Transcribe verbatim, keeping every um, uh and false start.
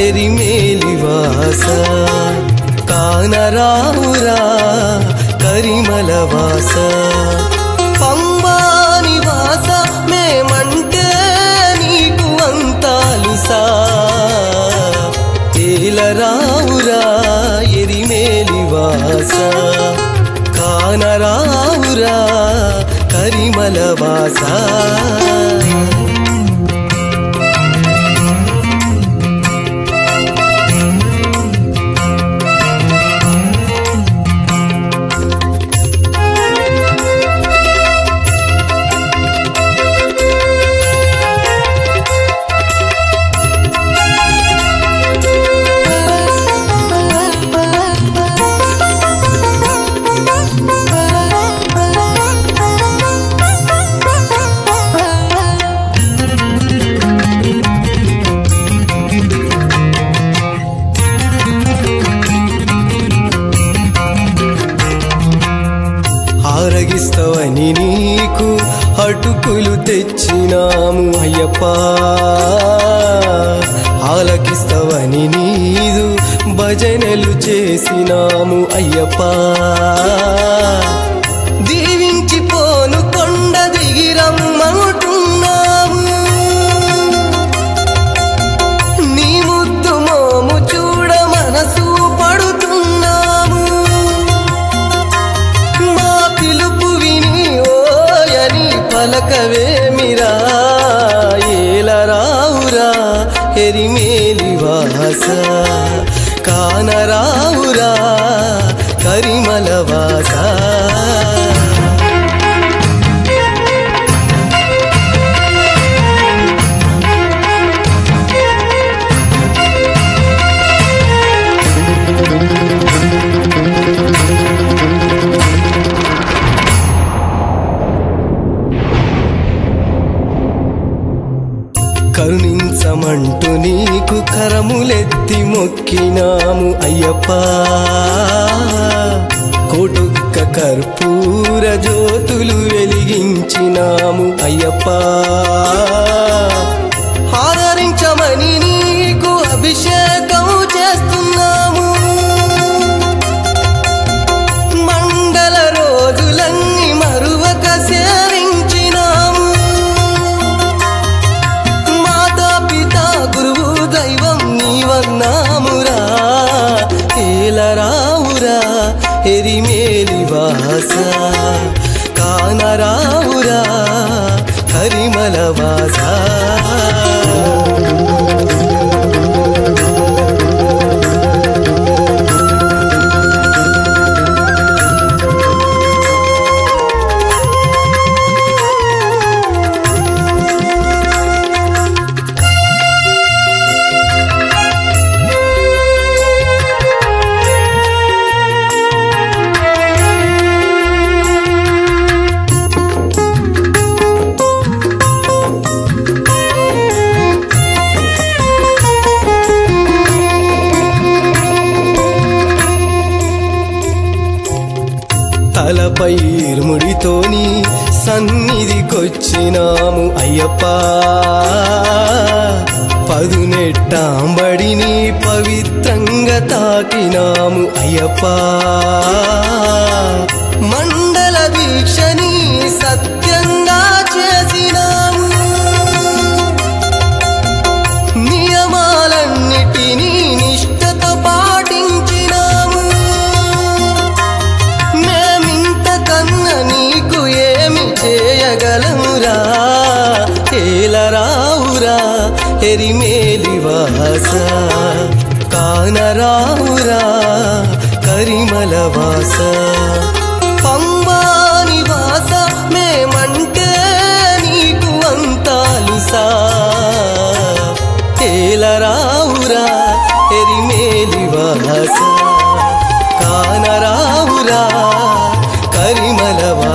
ఎరిమేలివాస కానరావురా కరిమలవాస పంబా నివాస మేమంటే నీకు అంతాలుసా ఏలరావురా ఎరిమేలివాస కానరావురా కరిమలవాస ఆరగిస్తవని నీకు అటుకులు తెచ్చినాము అయ్యప్ప ఆలకిస్తవని నీదు భజనలు చేసినాము అయ్యప్ప దీవించిపోను కొండ దిగిరమ్మంటున్నాము నీ ముద్దు మోము చూడ మనసు పడుతున్నాము మా పిలుపు విని ఓయని పలకవేమిరా ఏలరావురా ఎరిమేలివాస కానరావురా కరిమలవాస కరుణించమంటూ నీకు కరములెత్తి మొక్కినాము అయ్యప్ప కోటొక్క కర్పూర జ్యోతులు వెలిగించినాము అయ్యప్ప ఆదరించమని నీకు అభిషేకం చేస్తున్నాము మండల రోజులన్నీ మరువక సేవించినాము నీవన్నామురా ఏలరావురా ఎరిమేలివాస కానరావురా కరిమలవాస తలపై ఇరుముడితోని సన్నిధికొచ్చినాము అయ్యప్ప పదునెట్టాంబడిని పవిత్రంగా తాకినాము అయ్యప్ప మండల దీక్షని సత్యంగా చేసినాము నియమాలన్నిటినీ నిష్ఠతో పాటించినాము నీకు ఏమి చేయగలమురా ఏలరావురా ఎరిమేలివాస కానరావురా కరిమలవాస పంబా నివాస మేమంటే నీకు అంతాలుసా ఏలరావురా ఎరిమేలివాస కానరావురా కరిమలవాస